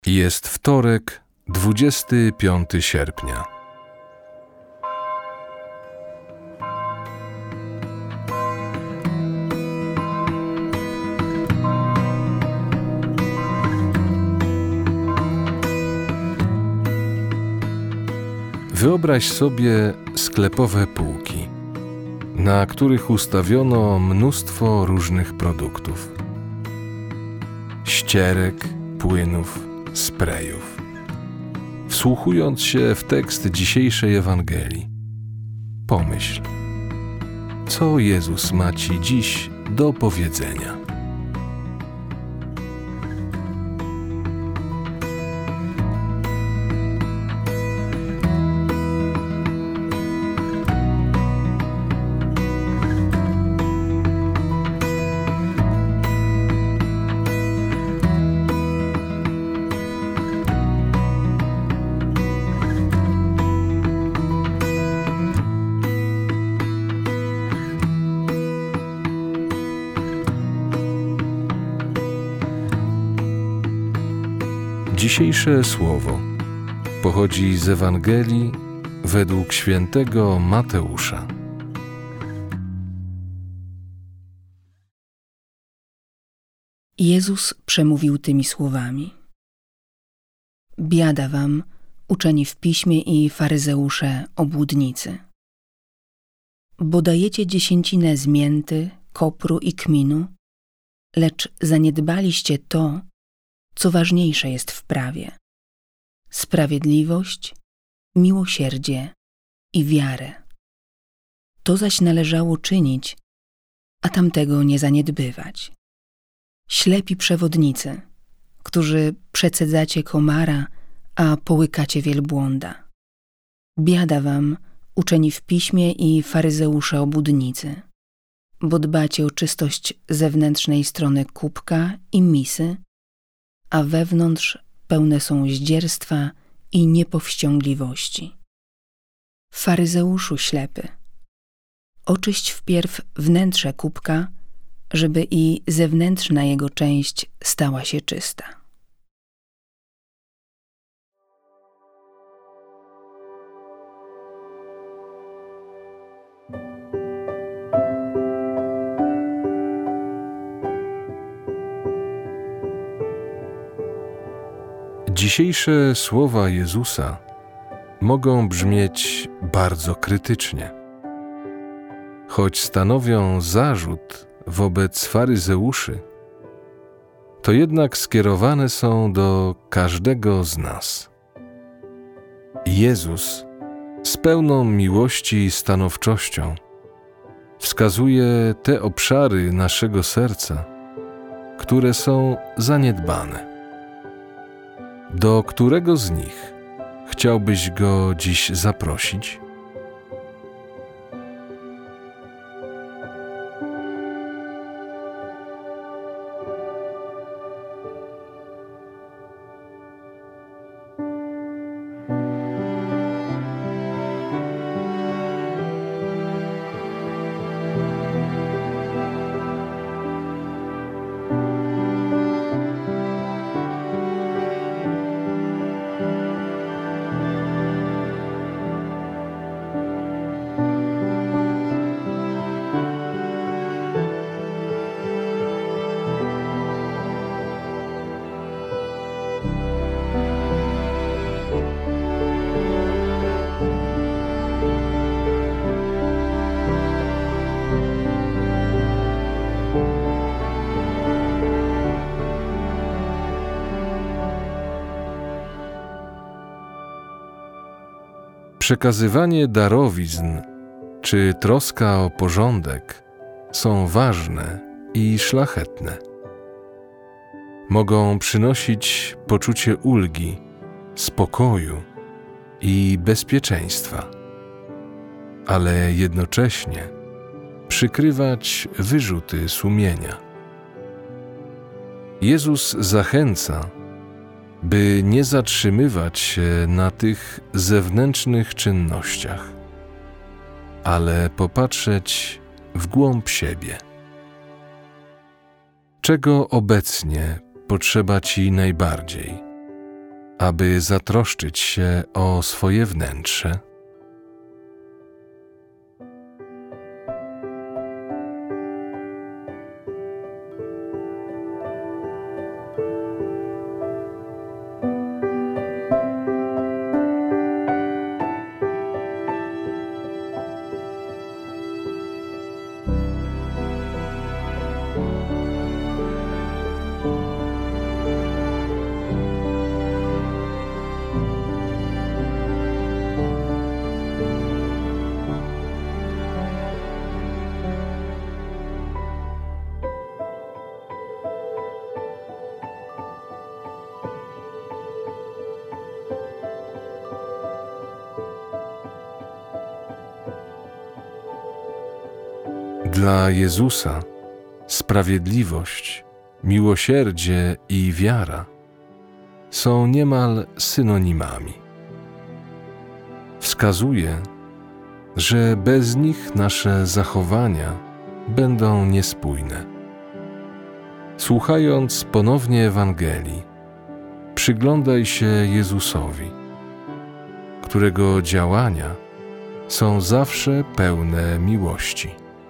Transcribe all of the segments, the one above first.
Jest wtorek, 25 sierpnia. Wyobraź sobie sklepowe półki, na których ustawiono mnóstwo różnych produktów. Ścierek, płynów, sprejów. Wsłuchując się w tekst dzisiejszej Ewangelii, pomyśl, co Jezus ma Ci dziś do powiedzenia. Dzisiejsze słowo pochodzi z Ewangelii według świętego Mateusza. Jezus przemówił tymi słowami: Biada wam, uczeni w piśmie i faryzeusze obłudnicy, bo dajecie dziesięcinę z mięty, kopru i kminu, lecz zaniedbaliście to, co ważniejsze jest w prawie: sprawiedliwość, miłosierdzie i wiarę. To zaś należało czynić, a tamtego nie zaniedbywać. Ślepi przewodnicy, którzy przecedzacie komara, a połykacie wielbłąda. Biada wam, uczeni w piśmie i faryzeusze obłudnicy, bo dbacie o czystość zewnętrznej strony kubka i misy, a wewnątrz pełne są zdzierstwa i niepowściągliwości. Faryzeuszu ślepy, oczyść wpierw wnętrze kubka, żeby i zewnętrzna jego część stała się czysta. Dzisiejsze słowa Jezusa mogą brzmieć bardzo krytycznie. Choć stanowią zarzut wobec faryzeuszy, to jednak skierowane są do każdego z nas. Jezus z pełną miłości i stanowczością wskazuje te obszary naszego serca, które są zaniedbane. Do którego z nich chciałbyś go dziś zaprosić? Przekazywanie darowizn czy troska o porządek są ważne i szlachetne. Mogą przynosić poczucie ulgi, spokoju i bezpieczeństwa, ale jednocześnie przykrywać wyrzuty sumienia. Jezus zachęca, by nie zatrzymywać się na tych zewnętrznych czynnościach, ale popatrzeć w głąb siebie. Czego obecnie potrzeba Ci najbardziej? aby zatroszczyć się o swoje wnętrze? Dla Jezusa sprawiedliwość, miłosierdzie i wiara są niemal synonimami. Wskazuje, że bez nich nasze zachowania będą niespójne. Słuchając ponownie Ewangelii, przyglądaj się Jezusowi, którego działania są zawsze pełne miłości.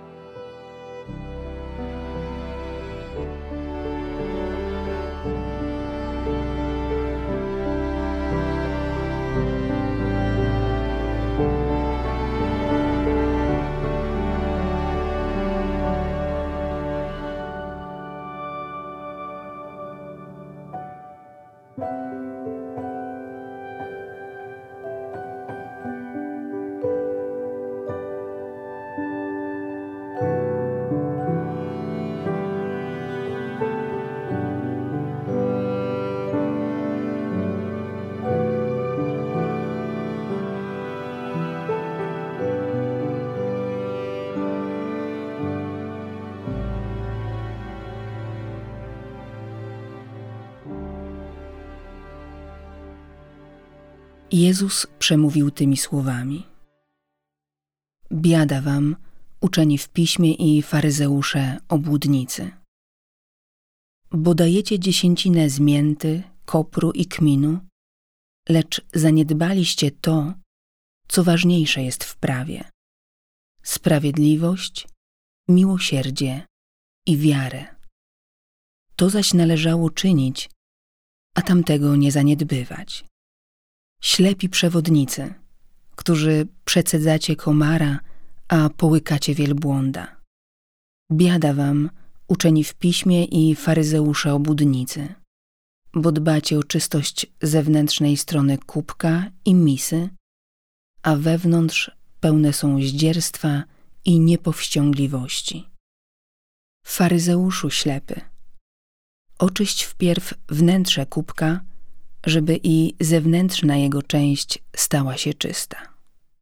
Jezus przemówił tymi słowami: Biada wam, uczeni w piśmie i faryzeusze, obłudnicy, bo dajecie dziesięcinę z mięty, kopru i kminu, lecz zaniedbaliście to, co ważniejsze jest w prawie: sprawiedliwość, miłosierdzie i wiarę. To zaś należało czynić, a tamtego nie zaniedbywać. Ślepi przewodnicy, którzy przecedzacie komara, a połykacie wielbłąda. Biada wam, uczeni w piśmie i faryzeusze obłudnicy, bo dbacie o czystość zewnętrznej strony kubka i misy, a wewnątrz pełne są zdzierstwa i niepowściągliwości. Faryzeuszu ślepy, oczyść wpierw wnętrze kubka, żeby i zewnętrzna jego część stała się czysta.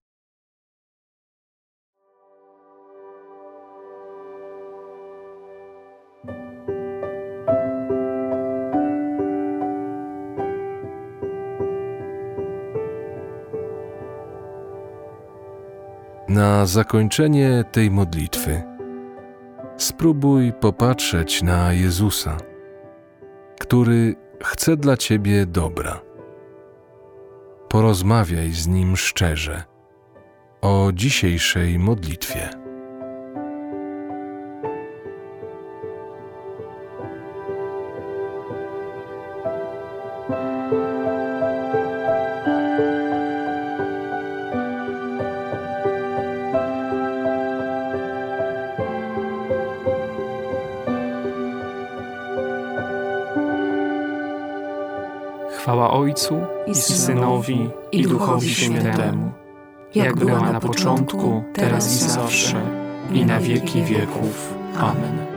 Na zakończenie tej modlitwy spróbuj popatrzeć na Jezusa, który chce dla ciebie dobra. Porozmawiaj z Nim szczerze o dzisiejszej modlitwie. Chwała Ojcu i Synowi, i Duchowi Świętemu, jak była na początku, teraz i zawsze, i na wieki wieków. Amen.